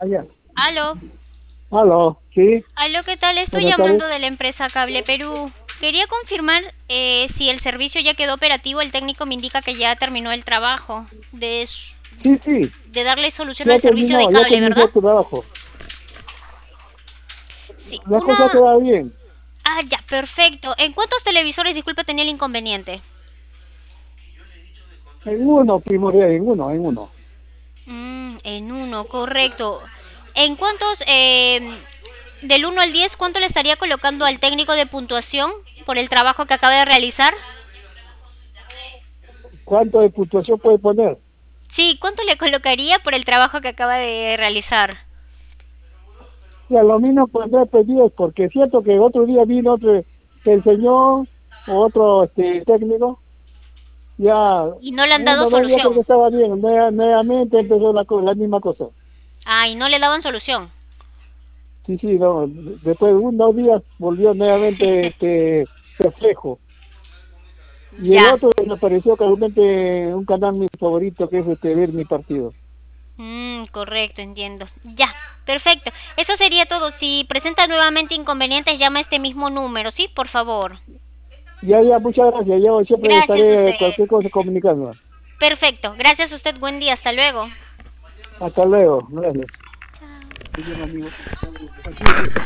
Allá. Aló, Aló, sí, aló, ¿qué tal? Estoy buenas tardes. llamando de la empresa Cable Perú. Quería confirmar si el servicio ya quedó operativo. El técnico me indica que ya terminó el trabajo Sí, sí, de darle solución al servicio de ya cable, terminó ¿verdad? el trabajo. Sí, La cosa queda bien. Ah, ya, perfecto. ¿En cuántos televisores, disculpe, tenía el inconveniente? En uno, primordial, en uno. En uno, correcto. ¿En cuántos, del 1 al 10, cuánto le estaría colocando al técnico de puntuación por el trabajo que acaba de realizar? ¿Cuánto de puntuación puede poner? Sí, ¿cuánto le colocaría por el trabajo que acaba de realizar? Y a lo mismo pondré pedidos, porque es cierto que otro día vino otro, que enseñó, otro técnico, ya, Y no le han dado uno, dos días creo que solución. estaba bien, nuevamente empezó la misma cosa. Ah, y no le daban solución. Sí, sí, no, después de uno, dos días volvió nuevamente reflejo. Y el Ya. otro me pareció casualmente un canal mi favorito, que es ver mi partido. Correcto, entiendo. Ya, perfecto. Eso sería todo. Si presenta nuevamente inconvenientes, llama a este mismo número, ¿sí? Por favor. Ya, ya, muchas gracias. Yo siempre Gracias a estaré usted. cualquier cosa comunicando. Perfecto. Gracias a usted. Buen día. Hasta luego. Hasta luego. Gracias. Chao. Muy bien, amigo. Aquí